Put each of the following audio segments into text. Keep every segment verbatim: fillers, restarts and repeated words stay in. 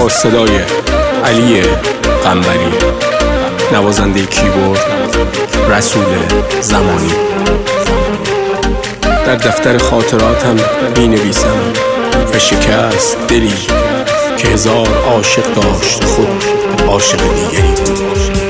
با صدای علی قنبری، نوازنده کیبورد رسول زمانی. در دفتر خاطراتم می نویسم و شکست دلی که هزار عاشق داشت خود عاشق دیگری بود.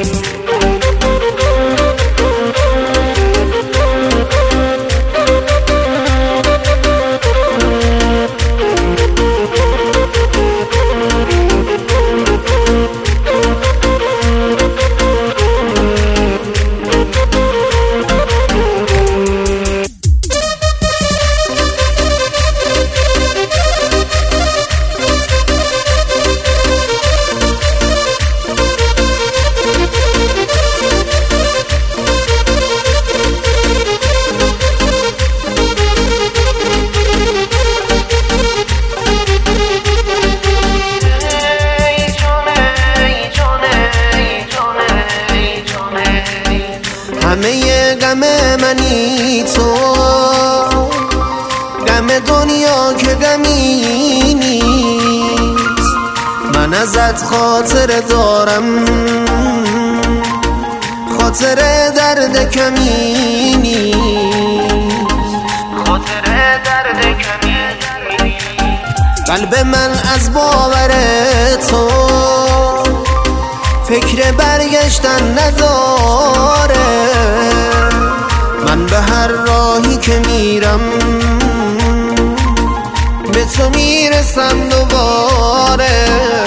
همه غم منی تو، غم دنیا که غمی نیست. من ازت خاطر دارم، خاطر درد کمی نیست، خاطر درد کمی نیست. قلب من از باور تو فکر برگشتن نداره. من به هر راهی که میرم به تو میرسم دوباره،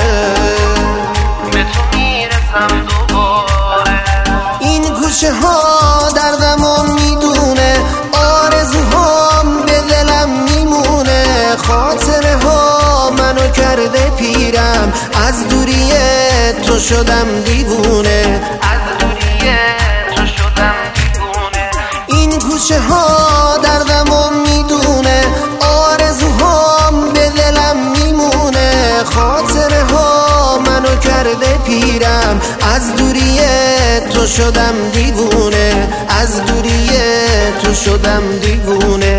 به تو میرسم دوباره. این کوچه ها دردمو میدونه، آرزوهام به دلم میمونه. خاطره ها منو کرده پیرم، از دوری تو شدم دیوونه، از دوری تو شدم دیوونه. این کوچه ها دردمو میدونه، آرزوهام به دلم میمونه. خاطره ها منو کرده پیرم، از دوری تو شدم دیوونه، از دوری تو شدم دیوونه.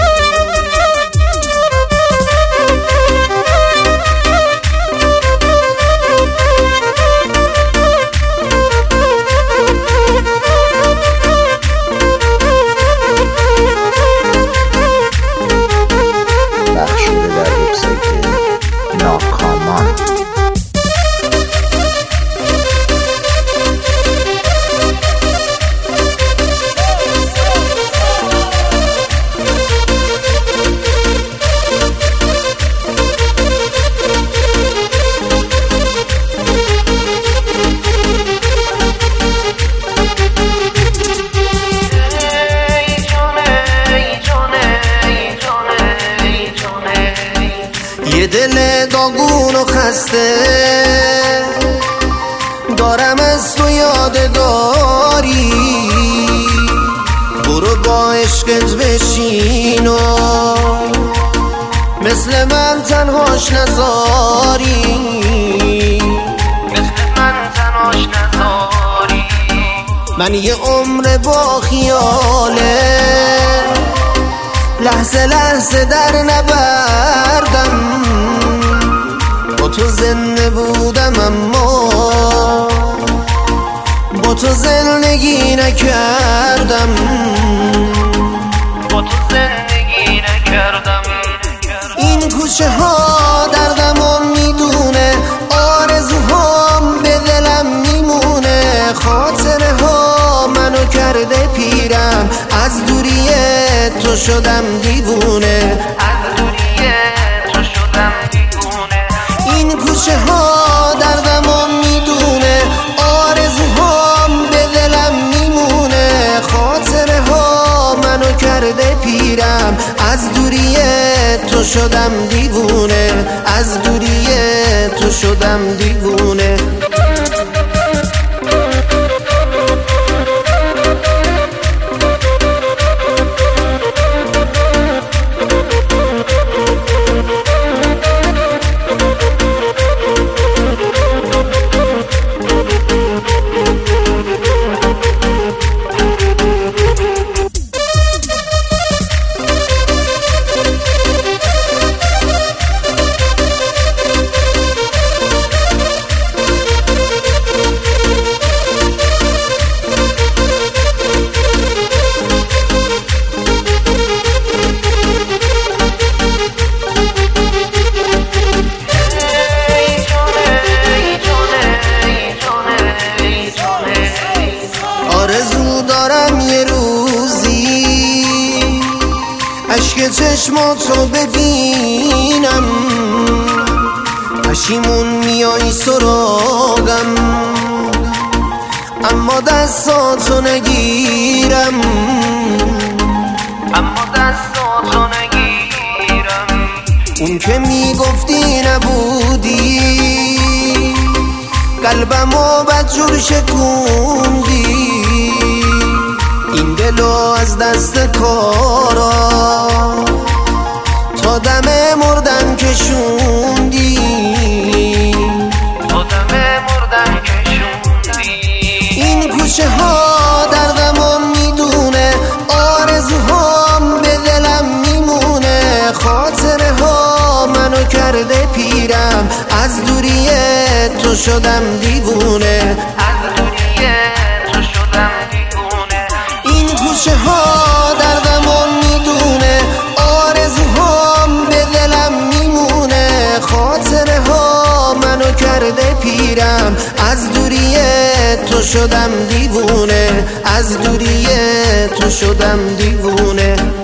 یه دل داغون و خسته دارم از تو یادگاری. برو با عشقت بشین و مثل من تنهاش نذاری، مثل من تنهاش نذاری. من یه عمر با خیاله لحظه لحظه در نبردم. با تو زنده بودم اما با تو زندگی نکردم، با تو زندگی نکردم. این کوچه ها دردمو میدونه، آرزوهام به دلم میمونه. خاطره ها منو کرده پیرم، از دوری تو شدم دیوونه، از دوری تو شدم دیوونه. این کوچه ها دردمو میدونه، آرزوهام به دلم میمونه. خاطره ها منو کرده پیرم، از دوری تو شدم دیوونه، از دوری تو شدم دیوونه. چشماتو ببینم پشیمون میای سراغم، اما دستاتو نگیرم، اما دستاتو نگیرم. اون که میگفتی نبودی، قلبمو بدجور شکوندی، این دلو از دست کارا تا دم مردن کشوندی، تا دم مردن کشوندی. این کوچه ها دردمو میدونه، آرزوهام به دلم میمونه، خاطره ها منو کرده پیرم، از دوری تو شدم دیوونه، از دوری تو شدم دیوونه. این کوچه ها دردمو میدونه، آرزوهام به دلم میمونه، خاطره ها منو کرده پیرم، از دوری تو شدم دیوونه، از دوری تو شدم دیوونه.